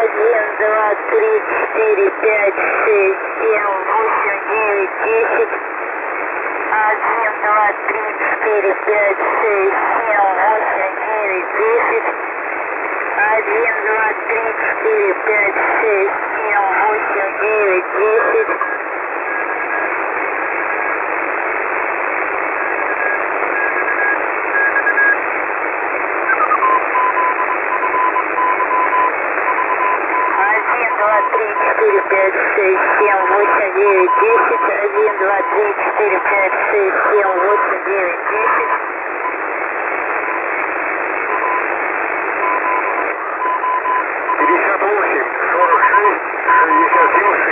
1, 2, 3, 4, 5, 6, 7, 8, 9, 10. 1, 2, 3, 4, 5, 6, 7, 8, 9, 10. 1, 2, 3, 4, 5, 6, 7, 8, 9, 10. Три, четыре, пять, шесть, семь, восемь, девять, десять. 1, 2, 3, 4, 5, 6, 7, 8, 9, 10. 58, 46, 67,